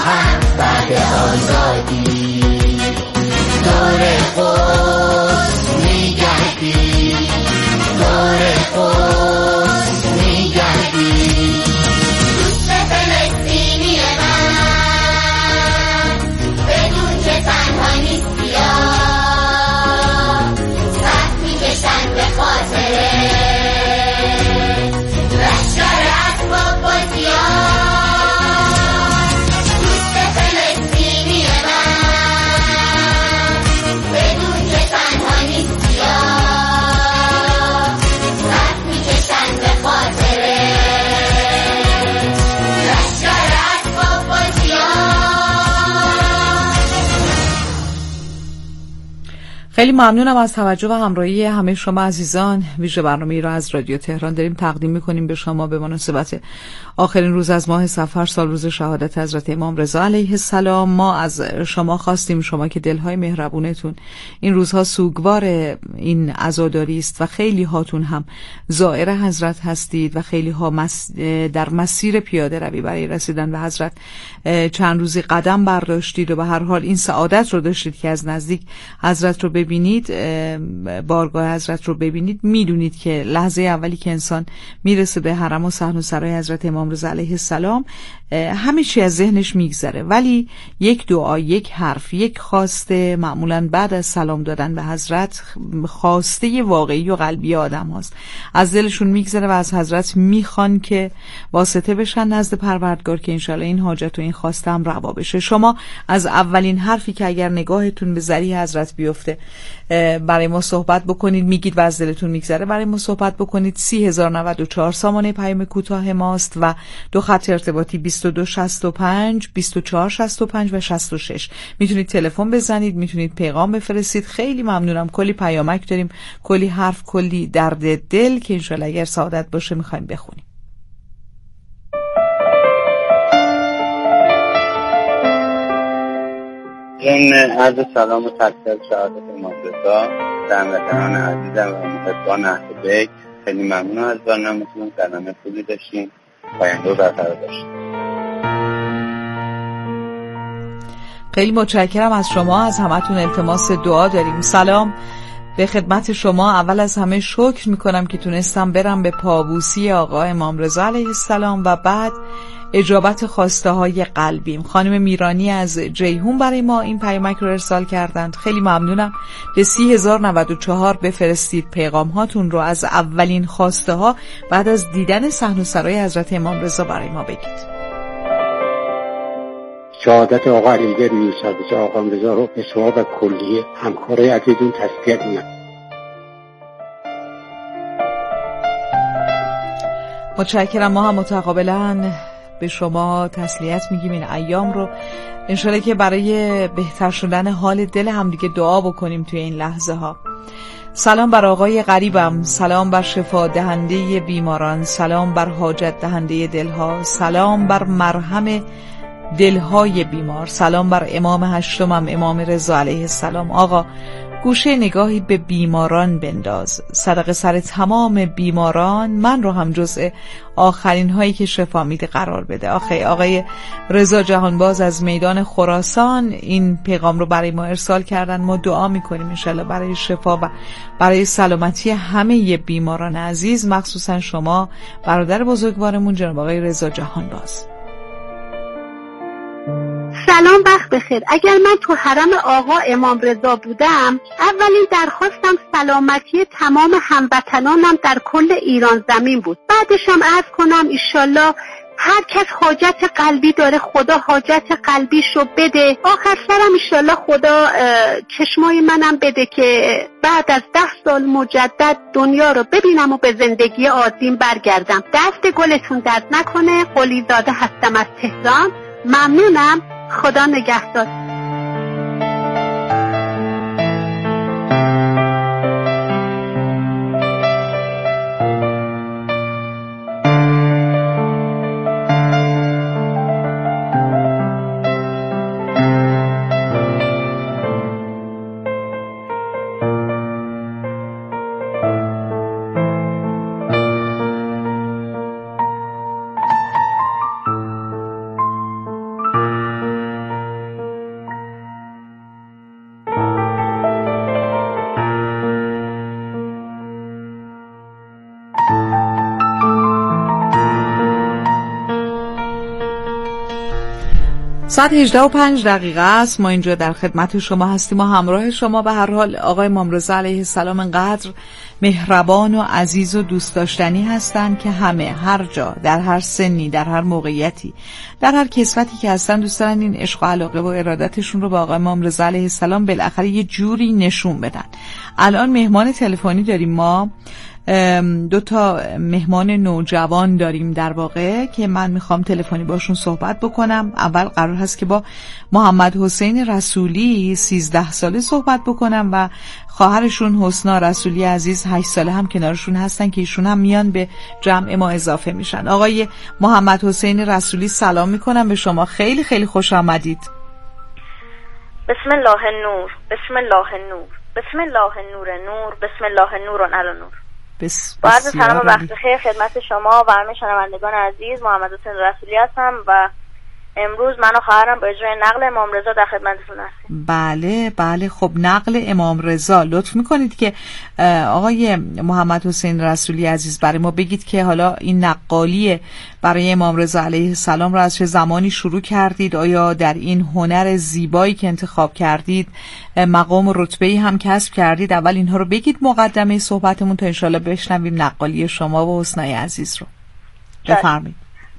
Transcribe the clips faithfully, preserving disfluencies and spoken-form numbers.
خواهم بعد آزادی. دور قدس میگردی، دور قدس میگردی. دوست فلسطینی من بدون که تنها نیستی، صف میکشن به خاطره لشکر اسباب بازیان. خیلی ممنونم از توجه و همراهی همه شما عزیزان. ویژه برنامه‌ای را از رادیو تهران داریم تقدیم می‌کنیم به شما به مناسبت آخرین روز از ماه صفر، سال روز شهادت حضرت امام رضا علیه السلام. ما از شما خواستیم، شما که دلهای مهربونتون این روزها سوگوار این عزاداری است و خیلی هاتون هم زائر حضرت هستید و خیلی ها مس... در مسیر پیاده روی برای رسیدن به حضرت چند روزی قدم برداشتید و به هر حال این سعادت رو داشتید که از نزدیک حضرت رو ببینید، بارگاه حضرت رو ببینید. میدونید که لحظه اولی که انسان میرسه به حرم و صحن و سرای حضرت امام رضا علیه السلام همه چی از ذهنش میگذره، ولی یک دعا، یک حرف، یک خواسته، معمولا بعد از سلام دادن به حضرت خواسته واقعی و قلبی آدم هاست، از دلشون میگذره و از حضرت میخوان که واسطه بشن نزد پروردگار که انشالله این حاجت و این خواسته هم روا بشه. شما از اولین حرفی که اگر نگاهتون به ذریح حضرت بیفته برای ما صحبت بکنید، میگید و از دلتون میگذره برای ما صحبت بکنید. سی هزار و نود و چهار سامانه پیام کوتاه ماست و دو خط ارتباطی بیست و دو شصت و پنج، بیست و چهار شصت و پنج و شصت و شش. میتونید تلفن بزنید، میتونید پیغام بفرستید. خیلی ممنونم. کلی پیامک داریم، کلی حرف، کلی درد دل که انشالله اگر سعادت باشه میخوایم بخونیم. این عرض سلام و تقدیر شهادت امام رضا هموطنان عزیزم و محبان اهل بیت. خیلی ممنون از برنامه‌تون. برنامه خوبی داشتین، پاینده رو برقرار داشتین. خیلی متشکرم از شما. از همتون التماس دعا داریم. سلام به خدمت شما. اول از همه شکر میکنم که تونستم برم به پابوسی آقا امام رضا علیه السلام و بعد اجابت خواسته های قلبیم. خانم میرانی از جیهون برای ما این پیامک رو ارسال کردند. خیلی ممنونم. به سی هزار و نود و چهار بفرستید پیغام هاتون رو از اولین خواسته ها بعد از دیدن صحن و سرای حضرت امام رضا برای ما بگید. شهادت آقا علیزاده میرزا آقا رضا رو به ثواب کلیه همکارای عزیزون تسلیت میگم. متشکرم. ما هم متقابلا به شما تسلیت میگیم این ایام رو. انشالله که برای بهتر شدن حال دل هم دیگه دعا بکنیم توی این لحظه ها. سلام بر آقای غریبم، سلام بر شفا دهنده بیماران، سلام بر حاجت دهنده دلها، سلام بر مرهم دلهای بیمار، سلام بر امام هشتمم امام رضا علیه السلام. آقا گوشه نگاهی به بیماران بنداز، صدقه سر تمام بیماران، من رو هم جزء آخرین هایی که شفا میده قرار بده. آخه آقای رضا جهانباز از میدان خراسان این پیغام رو برای ما ارسال کردن. ما دعا میکنیم انشالله برای شفا و برای سلامتی همه بیماران عزیز، مخصوصا شما برادر بزرگوارمون جناب آقای رضا جهانباز. سلام، وقت بخیر. اگر من تو حرم آقا امام رضا بودم، اولین درخواستم سلامتی تمام هموطنانم در کل ایران زمین بود. بعدش هم عرض کنم ایشالله هر کس حاجت قلبی داره خدا حاجت قلبیشو بده. آخر سرم ایشالله خدا چشمای منم بده که بعد از ده سال مجدد دنیا رو ببینم و به زندگی عادیم برگردم. دست گلتون درد نکنه. قلی زاده هستم از تهران. ممنونم. خدا نگهدار. ساعت هجده و پنج دقیقه است. ما اینجا در خدمت شما هستیم و همراه شما. به هر حال آقای امام رضا علیه السلام انقدر مهربان و عزیز و دوست داشتنی هستند که همه هر جا، در هر سنی، در هر موقعیتی، در هر کسوتی که هستن، دوست دارن این عشق و علاقه و ارادتشون رو به آقای امام رضا علیه السلام بالاخره یه جوری نشون بدن. الان مهمان تلفنی داریم، ما دو تا مهمان نوجوان داریم در واقع که من میخوام تلفنی باشون صحبت بکنم. اول قرار هست که با محمد حسین رسولی سیزده ساله صحبت بکنم و خواهرشون حسنا رسولی عزیز هشت ساله هم کنارشون هستن که ایشون هم میان به جمع ما اضافه میشن. آقای محمد حسین رسولی سلام میکنم به شما، خیلی خیلی خوش آمدید. بسم الله النور، بسم الله النور، بسم الله نور نور، بسم الله نور علی نور. بس با عرض سلام و وقت خیر خدمت شما و همه شنوندگان عزیز، محمد حسین رسولی هستم و امروز من و خواهرم با اجرای نقل امام رضا در خدمتتون هستیم. بله بله. خب نقل امام رضا، لطف میکنید که آقای محمد حسین رسولی عزیز برای ما بگید که حالا این نقالی برای امام رضا علیه السلام را از چه زمانی شروع کردید؟ آیا در این هنر زیبایی که انتخاب کردید مقام و رتبه‌ای هم کسب کردید؟ اول اینها رو بگید مقدمه صحبتمون تا انشالله بشنویم نقالی شما و حسنای عزیز رو. بفرمایید.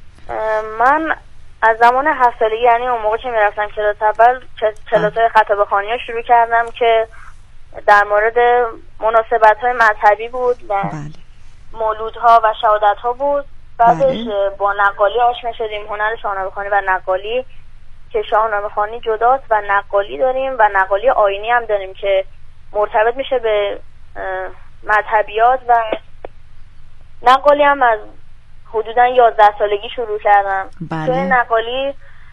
من از زمان هفت سالگی، یعنی اون موقع که میرفتم کلاس اول، کلاس‌های خطابه خوانی ها شروع کردم که در مورد مناسبت‌های مذهبی بود و بله. مولودها و شهادت‌ها بود. بعدش بله. با نقالی آشنا شدیم، هنر شاهنامه خوانی و نقالی که شاهنامه خوانی جداست و نقالی داریم و نقالی آیینی هم داریم که مرتبط میشه به مذهبیات و نقالی هم از حدوداً یازده سالگی شروع کردم. بله. توی نقالی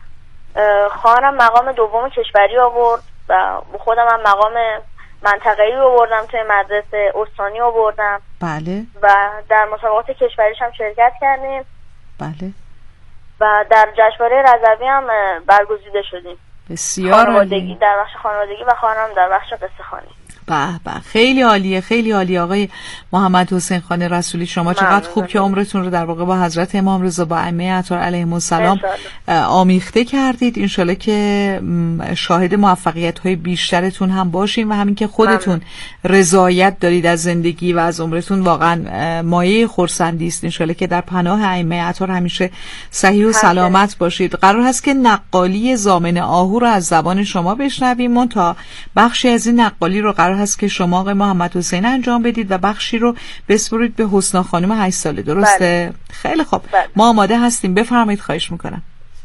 خواهرم مقام دوم کشوری آورد و خودم هم مقام منطقه‌ای آوردم، توی مدرسه استانی آوردم. بله. و در مسابقات کشوریش هم شرکت کردیم. بله. و در جشنواره رضوی هم برگزیده شدیم. بسیار عالی. در بخش خانوادگی و خواهرم در بخش قصه خوانی. به به، خیلی عالیه، خیلی عالیه آقای محمد حسین خان رسولی. شما چقدر خوب که عمرتون رو در واقع با حضرت امام رضا، با ائمه اطهار علیهم السلام آمیخته کردید. انشالله که شاهد موفقیت های بیشترتون هم باشین و همین که خودتون رضایت دارید از زندگی و از عمرتون واقعا مایه خرسندی است. انشالله که در پناه ائمه اطهار همیشه صحیح و سلامت باشید. قرار هست که نقالی ضامن آهو رو از زبان شما بشنویم. من تا بخشی از این نقالی رو قرار هست که شما آقای محمد حسین انجام بدید و بخشی رو بسپرید به حسنا خانم هشت ساله، درسته؟ بله. خیلی خوب. بله. ما آماده هستیم، بفرمایید، خواهش میکنم.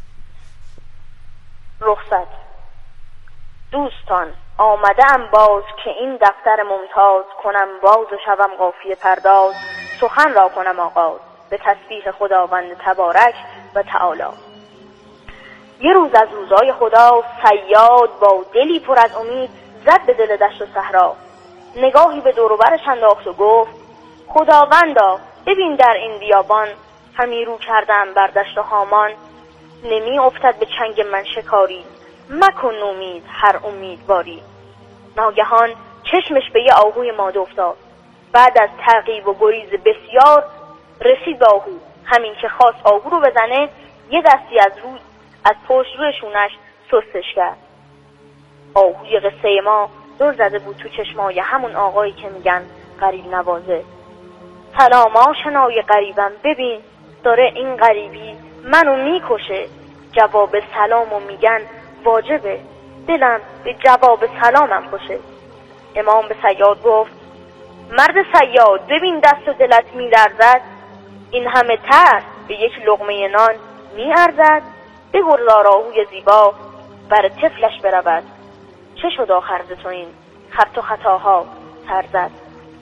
رخصت. دوستان، آمدم باز که این دفتر ممتاز کنم باز و شوم قافیه پرداز، سخن را کنم آغاز به تسبیح خداوند تبارک و تعالی. یه روز از روزهای خدا صیاد با دلی پر از امید زد به دل دشت و صحرا، نگاهی به دور و برش انداخت و گفت خداوندا ببین در این بیابان، همی رو کردم بر دشت و هامان، نمی افتد به چنگ من شکاری، مکن نومید هر امیدواری. ناگهان چشمش به یه آهوی ماده افتاد، بعد از تعقیب و گریز بسیار رسید به آهو. همین که خواست آهو رو بزنه، یه دستی از روی از پشت روی شونش سستش کرد. آهوی قصه ما دور زده بود تو چشمای همون آقایی که میگن غریب نوازه. سلام آشنای غریبم، ببین داره این غریبی منو میکشه. جواب سلامو میگن واجبه، دلم به جواب سلامم خوشه. امام به صیاد گفت مرد صیاد ببین دست و دلت میلرزد، این همه تر به یک لقمه نان میارزد. بگذار آهوی زیبا بر طفلش برود، چه شد آخر ز تو این خط و خطاها سر زد.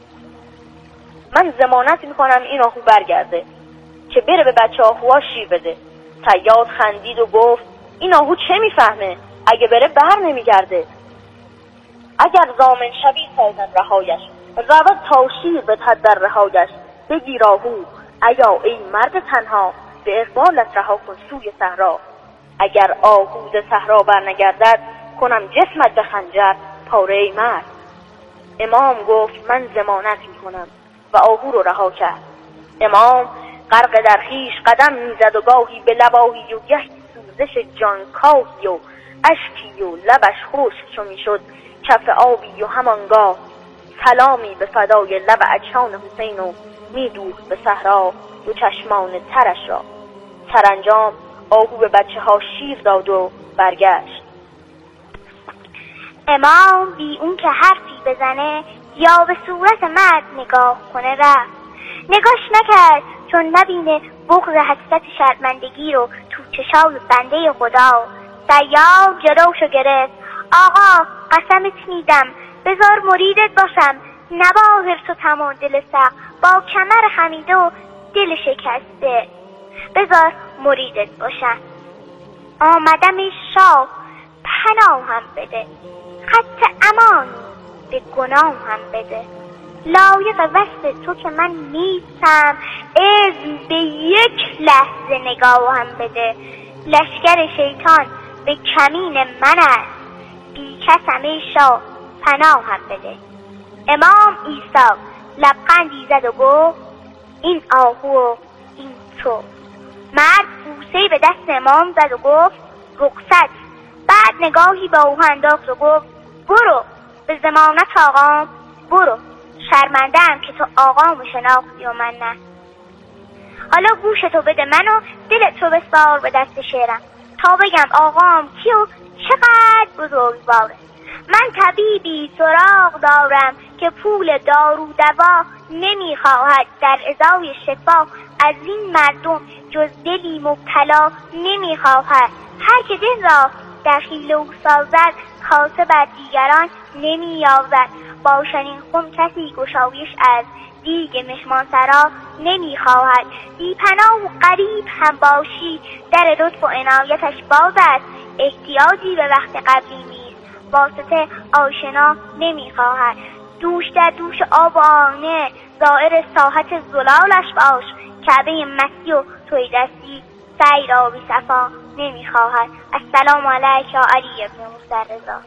من ضمانت میکنم این آهو برگرده که بره به بچه آهوها شیر بده. صیاد خندید و گفت این آهو چه میفهمه، اگه بره بر نمیگرده. اگر ضامن شوی سازن رهایش، رود تا شیر بدهد در رهایش. بگیر آهو ایا ای مرد تنها، به اقبالت رها کن سوی صحرا. اگر آهو ز صحرا بر نگردد، کنم جسمت به خنجر پاره ای مرد. امام گفت من ضمانت میکنم و آهو رو رها کرد. امام غرق در خویش قدم میزد و گاهی به لب آهی و گهی سوی سوزش جانکاهی و اشکی و لبش خشک چو میشد کف آبی و همانگاه سلامی به فدای لب اجفان حسین و میدوخت به صحرا دو چشمان ترش را. سرانجام آهو به بچه ها شیر داد و برگشت. امام بی اون که حرفی بزنه یا به صورت مرد نگاه کنه رفت. نگاش نکرد چون نبینه بغض حسرت شرمندگی رو تو چشای بنده خدا. سیاد جلوشو گرفت. آقا قسمت میدم بذار مریدت باشم، نبا حرص و تمام دل سخت با کمر خمیده و دل شکسته، بذار مریدت باشم. آمدم شاه پناهم بده، خط امان به گناهم بده. لایق وصف تو که من نیستم، اذن به یک لحظه نگاهم بده. لشکر شیطان به کمین من است، بی کسم ای شاه پناهم بده. امام عیسی لبخندی زد و گفت این آهو و این تو. مرد بوسه‌ای به دست امام زد و گفت رخصت. بعد نگاهی به او انداخت و گفت برو به ضمانت آقام برو، شرمنده‌ام که تو آقامو شناختی و من نه. حالا گوش تو بده من و دل تو بسپار به دست شعرم تا بگم آقام کی و چقدر بزرگواره. من طبیبی سراغ دارم که پول دارو دوا نمیخواهد، در ازای شفا از این مردم جز دلی مبتلا نمیخواهد. هر که دل را در حیله او سازد کاسه بر دیگران نمییابد. با چنین خم کسی گشایش از دیگ مهمان سرا نمیخواهد. بی پناه و غریب هم باشی در لطف و عنایتش باز است. احتیاجی به وقت قبلی نیست، واسطه آشنا نمیخواهد. دوش در دوش آب و آینه زائر ساحت زلالش باش. کعبه مسی و توی دستی سعی را بی صفا نمیخواهد. السلام علیک یا علی ابن موسی رضا.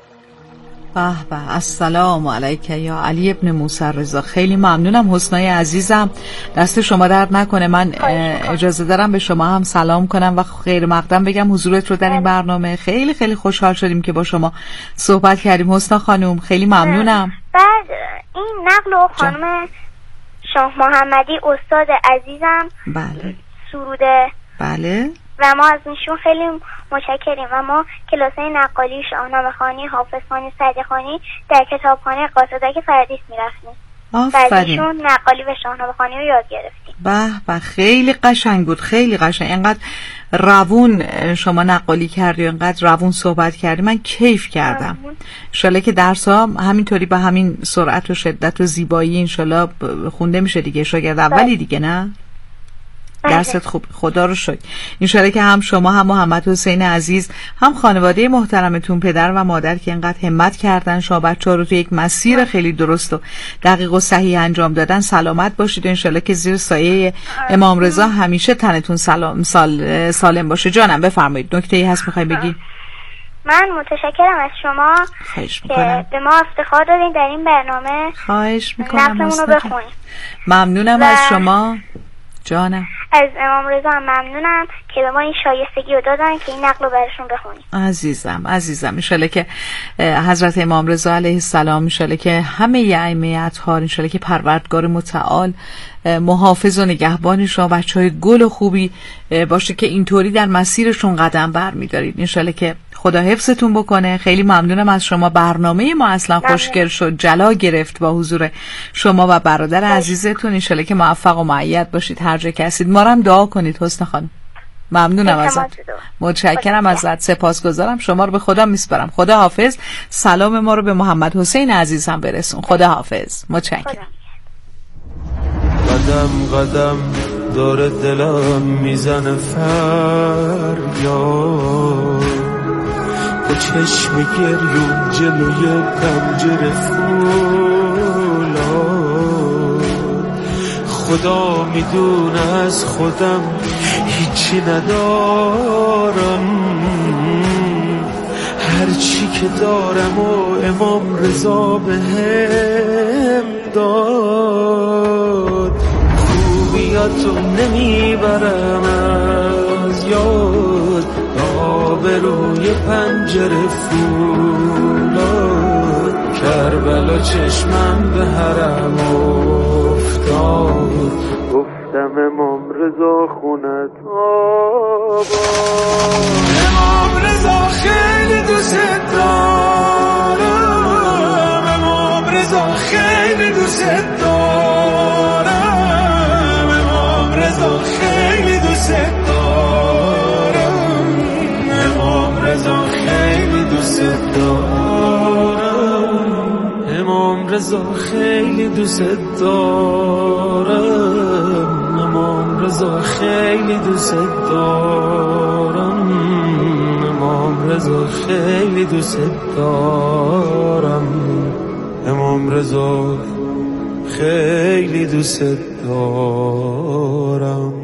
به به، السلام علیک یا علی ابن موسی رضا. خیلی ممنونم حسنای عزیزم، دست شما درد نکنه. من اجازه دارم به شما هم سلام کنم و خیر مقدم بگم حضورت رو در این برنامه. خیلی خیلی خوشحال شدیم که با شما صحبت کردیم حسنا خانم، خیلی ممنونم. بعد این نقل و خانم شاه محمدی استاد عزیزم بله سروده بله و ما از ایشون خیلی متشکریم و ما کلاسای نقالی شاهنامه‌خوانی، حافظخوانی، سعدی‌خوانی در کتابخانه قاصدک فرادیس می‌رفتیم. آفرین. بعدشون نقالی و شاهنامه‌خوانی رو یاد گرفتیم. به به، خیلی قشنگ بود، خیلی قشنگ. اینقدر روون شما نقالی کردی، اینقدر روون صحبت کردی، من کیف کردم. انشالله که درس ها همینطوری به همین سرعت و شدت و زیبایی انشالله خونده میشه دیگه. شاگرد اولی دیگه نه؟ درست خوب، خدا رو شکر. انشالله که هم شما هم محمد حسین عزیز هم خانواده محترمتون، پدر و مادر که اینقدر همت کردن شما بچه‌ها رو تو یک مسیر خیلی درست و دقیق و صحیح انجام دادن سلامت باشید. انشالله که زیر سایه امام رضا همیشه تنتون سلام سال سالم باشه. جانم بفرمایید، نکته‌ای هست می‌خوای بگی؟ من متشکرم از شما خواهش که به ما افتخار دادین در این برنامه. خواهش می‌کنم. نقلمون رو بخونیم. ممنونم و... از شما. جانم از امام رضا هم ممنونم که به ما این شایستگی رو دادن که این نقل رو برشون بخونیم. عزیزم عزیزم انشالله که حضرت امام رضا علیه السلام، انشالله که همه ائمه اطهار، انشالله که پروردگار متعال محافظ و نگهبان شما بچهای گل و خوبی باشه که اینطوری در مسیرشون قدم برمی‌دارید. انشالله که خدا حفظتون بکنه. خیلی ممنونم از شما. برنامه ما اصلا خوشگل شد، جلا گرفت با حضور شما و برادر عزیزتون. انشالله که موفق و مؤید باشید هر جا که هستید. ما رو هم دعا کنید حسن خانم. ممنونم ازت، متشکرم ازت، سپاسگزارم. شما رو به خدا میسپارم. خدا حافظ. سلام ما رو به محمد حسین عزیزم برسون. خدا حافظ. متشکرم. قدم قدم داره دلم میزنه فریاد، با چشم گریون جلوی پنجره فولاد. خدا میدونه از خودم هیچی ندارم، هرچی که دارم و امام رضا بهم داد. خوبیاتو نمیبرم از یاد، آبروی پنجره فولاد، کربلا چشمم به حرم افتاد، گفتم امام رضا خونت آباد. امام رضا خیلی دوست دارم، امام رضا خیلی دوست دارم، امام رضا خیلی دوست دارم، امام رضا خیلی دوست دارم، امام رضا خیلی دوست دارم، امام رضا خیلی دوست دارم، امام رضا خیلی دوست دارم، امام رضا خیلی دوست دارم.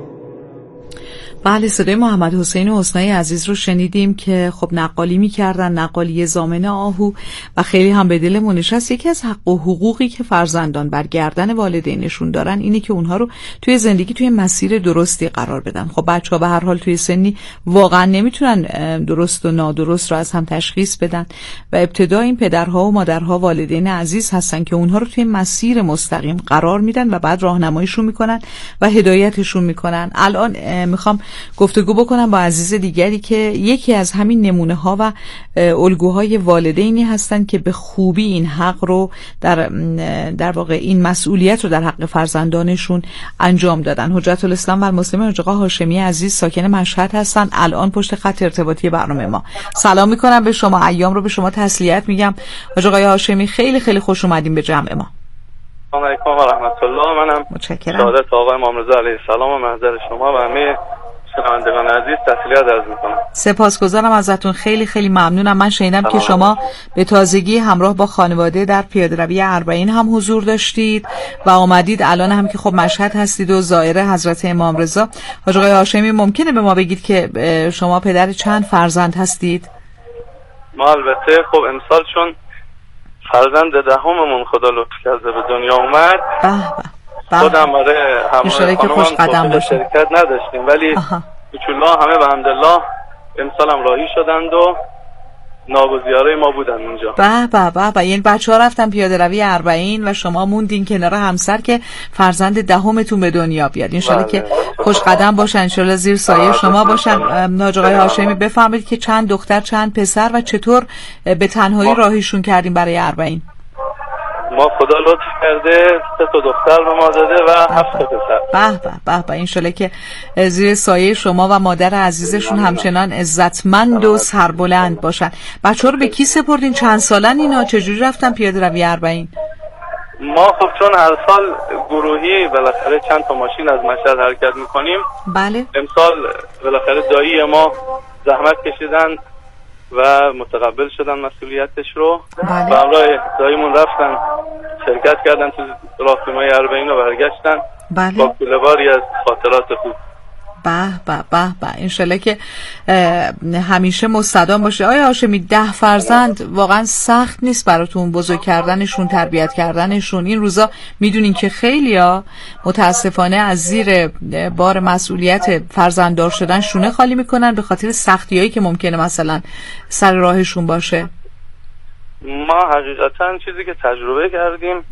بله، صدای محمد حسین حسنی عزیز رو شنیدیم که خب نقالی می‌کردن، نقالی ضامن آهو، و خیلی هم به دلمون نشست. یکی از حق و حقوقی که فرزندان بر گردن والدینشون دارن اینه که اونها رو توی زندگی توی مسیر درستی قرار بدن. خب بچه‌ها به هر حال توی سنی واقعا نمیتونن درست و نادرست رو از هم تشخیص بدن و ابتدا این پدرها و مادرها والدین عزیز هستن که اونها رو توی مسیر مستقیم قرار میدن و بعد راهنماییشون میکنن و هدایتشون میکنن. الان میخوام گفتگو بکنم با عزیز دیگری که یکی از همین نمونه ها و الگوهای والدینی هستند که به خوبی این حق رو در در واقع این مسئولیت رو در حق فرزندانشون انجام دادن. حجت الاسلام و المسلمین حاج آقا هاشمی عزیز ساکن مشهد هستن، الان پشت خط ارتباطی برنامه ما. سلام میکنم به شما، ایام رو به شما تسلیت میگم. حاج آقای هاشمی خیلی خیلی خوش اومدین به جمع ما. سلام علیکم و رحمت الله. منم متشکرم. شهادت آقای امام رضا علیه السلام و محضر شما و همه شنوندگان عزیز تسلیت عرض میکنم. سپاسگزارم ازتون، خیلی خیلی ممنونم. من شنیدم که شما به تازگی همراه با خانواده در پیاده‌روی اربعین هم حضور داشتید و آمدید الان هم که خب مشهد هستید و زائر حضرت امام رضا. حاج آقای هاشمی ممکنه به ما بگید که شما پدر چند فرزند هستید؟ ما البته خب امسال چون فرزند دهممون خدا لطف کرده به دنیا اومد، خودم برای همراه خانمم شرکت نداشتیم، ولی بچه‌ها همه به حمدالله امسال هم راهی شدند و ناگزیره ما بودن اونجا. به به به به، یعنی بچه‌ها رفتن پیاده روی اربعین و شما موندین کنار همسر که فرزند دهمتون به دنیا بیاد. ان شاءالله که خوش قدم باشن، ان شاءالله زیر سایه شما باشن. حاج آقای هاشمی بفرمایید که چند دختر چند پسر و چطور به تنهایی راهیشون کردیم برای اربعین؟ ما خدا لطف کرده سه تا دختر به ما داده و هفت تا پسر. به به به به، انشالله که زیر سایه شما و مادر عزیزشون همچنان عزتمند و سربلند باشن. بچه‌ها رو به کی سپردین؟ چند سالن اینا؟ چجوری رفتن پیاده روی اربعین؟ ما خب چون هر سال گروهی بالاخره چند تا ماشین از مشهد حرکت میکنیم، بله، امسال بالاخره دایی ما زحمت کشیدن و متقبل شدن مسئولیتش رو. بله. و همراه داییمون رفتن شرکت کردن تو راهپیمایی اربعین و برگشتن. بله. با کوله‌باری از خاطرات خوب. به به به به، انشالله که همیشه مستدام باشه. آیا هاشمی ده فرزند واقعا سخت نیست براتون بزرگ کردنشون، تربیت کردنشون؟ این روزا میدونین که خیلیا متاسفانه از زیر بار مسئولیت فرزنددار شدن شونه خالی میکنن به خاطر سختیایی که ممکنه مثلا سر راهشون باشه. ما حقیقتا چیزی که تجربه کردیم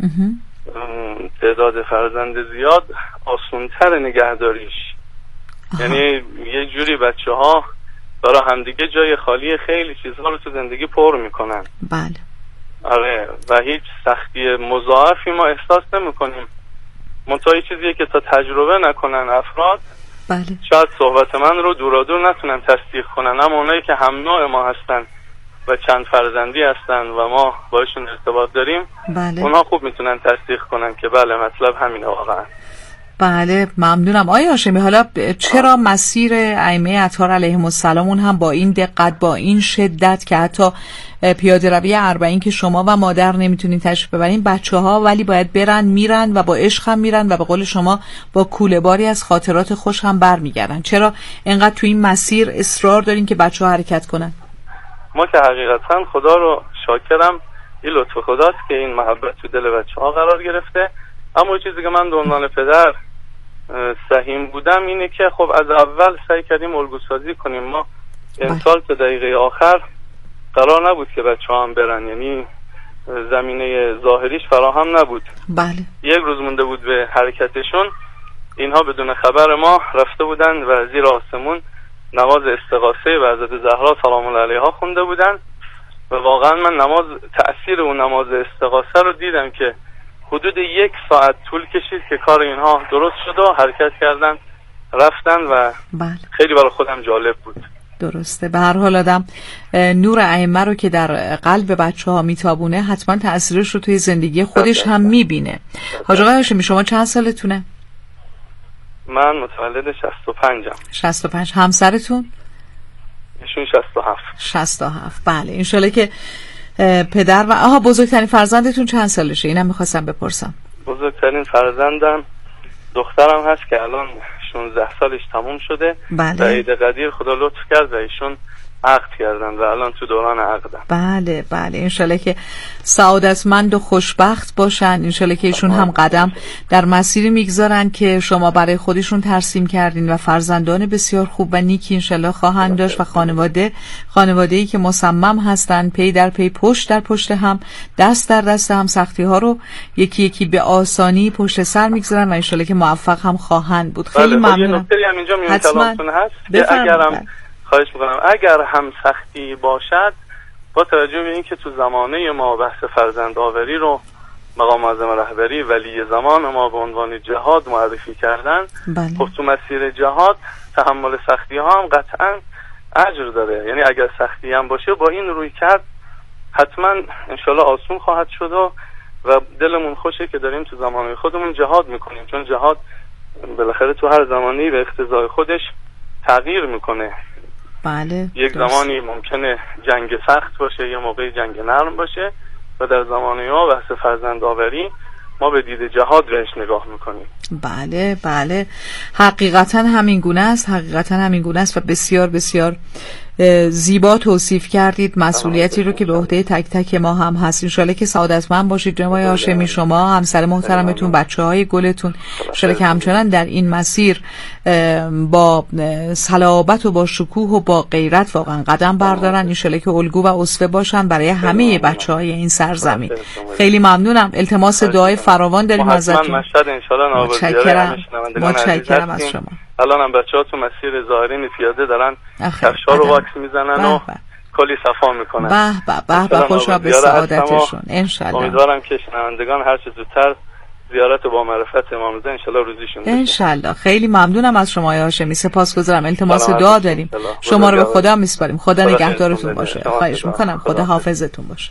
تعداد فرزند زیاد آسان‌تر نگهداریش. یعنی یه جوری بچه ها برای همدیگه جای خالی خیلی چیزها رو تو زندگی پر میکنن. بله. آره، و هیچ سختی مضاعفی ما احساس نمی کنیم. منتها چیزیه که تا تجربه نکنن افراد، بله، شاید صحبت من رو دورادور نتونن تصدیق کنن، اما اونایی که هم نوع ما هستن و چند فرزندی هستن و ما باشون ارتباط داریم، بله، اونها خوب میتونن تصدیق کنن که بله مطلب همینه واقعا. بله، ممنونم. آیا هاشمی حالا چرا مسیر ائمه اطهار علیهم السلام اون هم با این دقت، با این شدت که حتی پیاده روی اربعین که شما و مادر نمیتونین تشریف ببرین، بچه‌ها ولی باید برن، میرن و با عشق هم میرن و به قول شما با کوله باری از خاطرات خوش هم برمیگردن؟ چرا اینقدر تو این مسیر اصرار دارین که بچه‌ها حرکت کنن؟ ما که حقیقتا خدا رو شاکرم، این لطف خداست که این محبت تو دل بچه‌ها قرار گرفته. اما چیزی که من به عنوان پدر سهیم بودم اینه که خب از اول سعی کردیم الگوسازی کنیم. ما امسال تا دقیقه آخر قرار نبود که بچه ها هم برن، یعنی زمینه ظاهریش فراهم نبود. بله. یک روز مونده بود به حرکتشون، اینها بدون خبر ما رفته بودن و زیر آسمون نماز استغاثه و حضرت زهرا سلام الله علیها خونده بودن و واقعا من نماز تأثیر اون نماز استغاثه رو دیدم که حدود یک ساعت طول کشید که کار اینها درست شد و حرکت کردن رفتن و بله. خیلی برای خودم جالب بود. درسته. به هر حال آدم نور ائمه رو که در قلب بچه ها میتابونه حتما تأثیرش رو توی زندگی خودش هم میبینه. حاج آقای هاشمی شما چند سالتونه؟ من متولد شصت و پنجم. شصت و پنج. همسرتون؟ ایشون شصت و هفت. شصت و هفت. بله. انشالله که پدر و آها بزرگترین فرزندتون چند سالشه؟ اینم میخواستم بپرسم. بزرگترین فرزندم دخترم هست که الان شانزده سالش تموم شده. بله. و عید قدیر خدا لطف کرد و ایشون عقد کردن و الان تو دوران عقدن. بله بله. انشالله که سعادتمند و خوشبخت باشن. انشالله که ایشون هم قدم در مسیری میگذارن که شما برای خودشون ترسیم کردین و فرزندان بسیار خوب و نیکی انشالله خواهند داشت و خانواده خانواده‌ای که مصمم هستن پی در پی پشت در پشت هم دست در دست هم سختی ها رو یکی یکی به آسانی پشت سر میگذارن و انشالله که موفق هم خواهند بود. خیلی بله. ممنونم. یه نکته هم اینجا میون کلامتون هست که اگرم خواهش میکنم اگر هم سختی باشد با توجه به این که تو زمانه ما بحث فرزندآوری رو مقام معظم رهبری ولی زمان ما به عنوان جهاد معرفی کردن. بله. خب تو مسیر جهاد تحمل سختی ها هم قطعا اجر داره، یعنی اگر سختی هم باشه با این روی کرد حتما انشالله آسون خواهد شد و, و دلمون خوشه که داریم تو زمانه خودمون جهاد میکنیم، چون جهاد بالاخره تو هر زمانی به اقتضای خودش تغییر میکنه. بله. یک درست. زمانی ممکنه جنگ سخت باشه، یه موقعی جنگ نرم باشه و در زمانه ما بحث فرزندآوری ما به دید جهاد بهش نگاه میکنیم. بله بله. حقیقتا همین گونه است. حقیقتا همین گونه است و بسیار بسیار زیبا توصیف کردید مسئولیتی رو که به عهده تک تک ما هم هست. انشالله که سعادتمند باشید جناب هاشمی، شما، همسر محترمتون، بچه‌های گلتون، انشالله که همچنان در این مسیر با صلابت و با شکوه و با غیرت واقعا قدم بردارن. انشالله که الگو و اسوه باشن برای همه بچه‌های این سرزمین. خیلی ممنونم. التماس دعای فراوان داریم ازتون. متشکرم. متشکرم از شما. الان هم بچه‌ها تو مسیر ظاهرین پیاده دارن کفشا رو واکس میزنن و کلی صفا میکنن. به به به. خوش به سعادتشون ان شاء الله. امیدوارم که شنوندگان هر چه زودتر زیارت و با معرفت امام رضا ان شاء الله روزیشون بشه. ان شاء الله. خیلی ممنونم از شما آقای هاشمی، سپاسگزارم. التماس دعا داریم. شما رو به خدا میسپاریم. خدا نگهدارتون باشه. خواهش میکنم. خدا حافظتون باشه.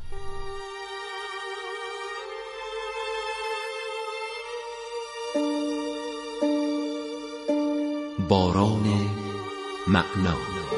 باران معنا.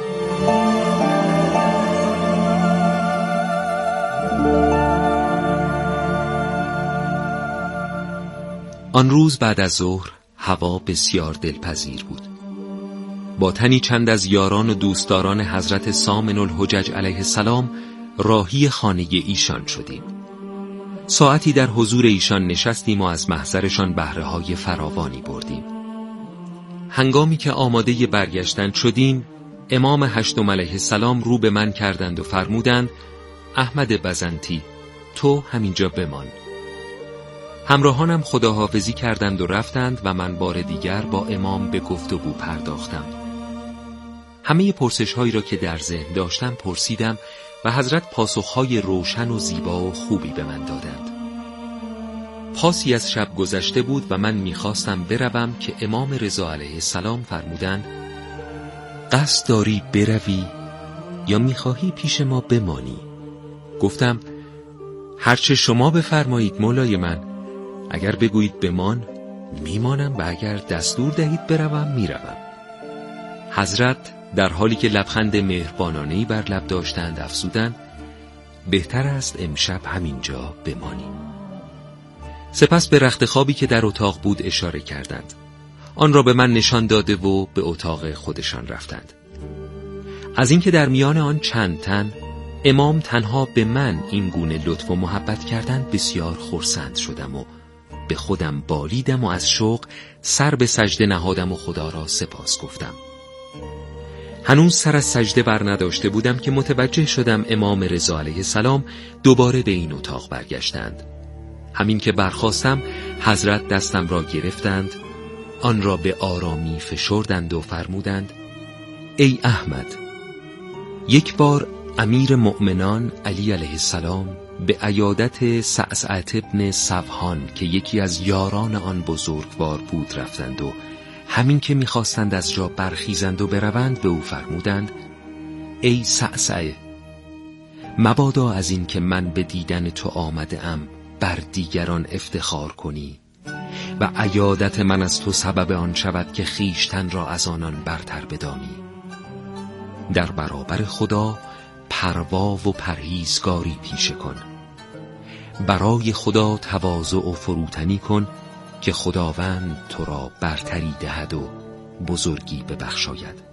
آن روز بعد از ظهر هوا بسیار دلپذیر بود. با تنی چند از یاران و دوستداران حضرت سامن الحجج علیه السلام راهی خانه ایشان شدیم. ساعتی در حضور ایشان نشستیم و از محضرشان بهره های فراوانی بردیم. هنگامی که آماده برگشتن شدیم، امام هشتم علیه السلام رو به من کردند و فرمودند احمد بزنتی تو همینجا بمان. همراهانم خداحافظی کردند و رفتند و من بار دیگر با امام به گفتگو پرداختم. همه پرسش هایی را که در ذهن داشتم پرسیدم و حضرت پاسخهای روشن و زیبا و خوبی به من دادند. پاسی از شب گذشته بود و من میخواستم بروم که امام رضا علیه السلام فرمودند قصد داری بروی یا میخواهی پیش ما بمانی؟ گفتم هرچه شما بفرمایید مولای من. اگر بگویید بمان میمانم و اگر دستور دهید بروم میروم. حضرت در حالی که لبخند مهربانانه‌ای بر لب داشتند افزودند بهتر است امشب همینجا بمانیم. سپس به رخت خوابی که در اتاق بود اشاره کردند. آن را به من نشان داده و به اتاق خودشان رفتند. از اینکه در میان آن چند تن امام تنها به من این گونه لطف و محبت کردند بسیار خرسند شدم و به خودم بالیدم و از شوق سر به سجده نهادم و خدا را سپاس گفتم. هنوز سر از سجده بر نداشته بودم که متوجه شدم امام رضا علیه السلام دوباره به این اتاق برگشتند. همین که برخاستم حضرت دستم را گرفتند، آن را به آرامی فشردند و فرمودند: ای احمد، یک بار امیر مؤمنان علی علیه السلام به عیادت سعسعة ابن سبحان که یکی از یاران آن بزرگوار بود رفتند و همین که می‌خواستند از جا برخیزند و بروند به او فرمودند: ای سعسعه، مبادا از این که من به دیدن تو آمده ام بر دیگران افتخار کنی و عیادت من از تو سبب آن شود که خیشتن را از آنان برتر بدانی. در برابر خدا پروا و پرهیزگاری پیشه کن، برای خدا تواضع و فروتنی کن که خداوند تو را برتری دهد و بزرگی ببخشاید.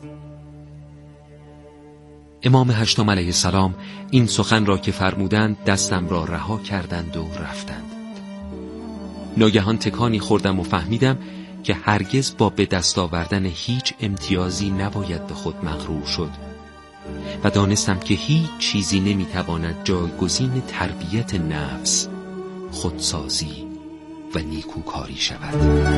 امام هشتم علیه السلام این سخن را که فرمودند دستم را رها کردند و رفتند. ناگهان تکانی خوردم و فهمیدم که هرگز با به دست آوردن هیچ امتیازی نباید به خود مغرور شد و دانستم که هیچ چیزی نمیتواند جایگزین تربیت نفس، خودسازی و نیکوکاری شود.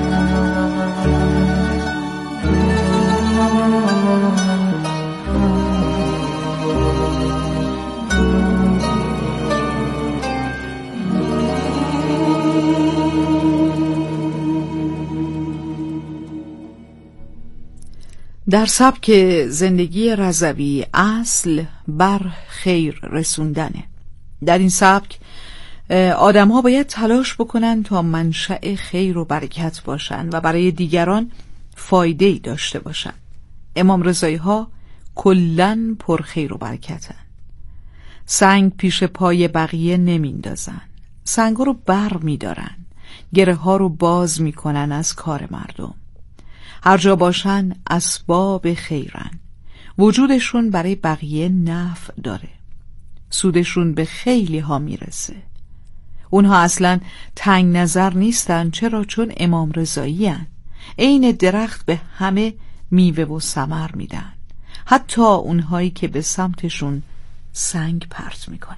در سبک زندگی رضوی اصل بر خیر رسوندنه. در این سبک آدم ها باید تلاش بکنن تا منشأ خیر و برکت باشن و برای دیگران فایده‌ای داشته باشن. امام رضایی ها کلن پر خیر و برکتن. سنگ پیش پای بقیه نمیندازن، سنگا رو بر میدارن، گره ها رو باز میکنن از کار مردم. هر جا باشن اسباب خیرن، وجودشون برای بقیه نفع داره، سودشون به خیلی ها میرسه. اونها اصلا تنگ نظر نیستن. چرا؟ چون امام رضایی هن. عین درخت به همه میوه و ثمر میدن، حتی اونهایی که به سمتشون سنگ پرت میکنن.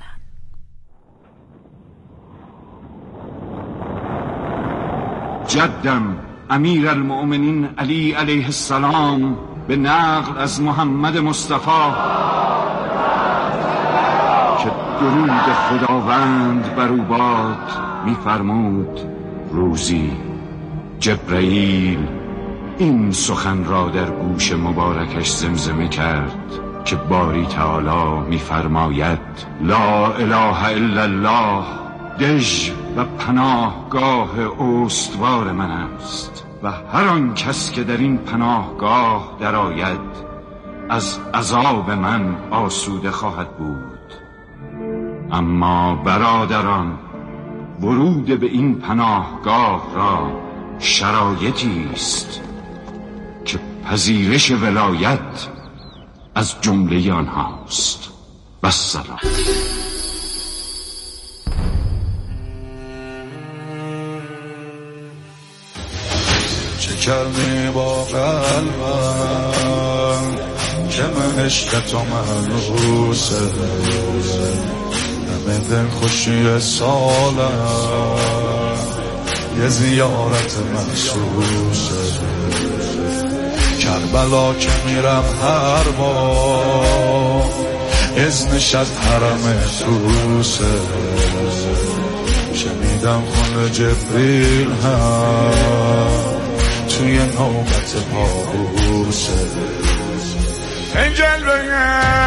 جدم امیر المؤمنین علی علیه السلام به نقل از محمد مصطفی که درود خداوند بر او باد می‌فرمود: روزی جبرئیل این سخن را در گوش مبارکش زمزمه کرد که باری تعالی می‌فرماید: لا اله الا الله دژ و پناهگاه استوار من است و هر آن کس که در این پناهگاه درآید از عذاب من آسوده خواهد بود. اما برادران، ورود به این پناهگاه را شرایطی است که پذیرش ولایت از جمله آنهاست. والسلام. چه کردی با قلبم که من عشق تو مهووسه، همه دل خوشی سالم یه زیارت محسوسه. کربلا که میرم هر بار اذنش از حرم توسه، شنیدم خون جبریل هم توی نوبت پابوسه. این جلوه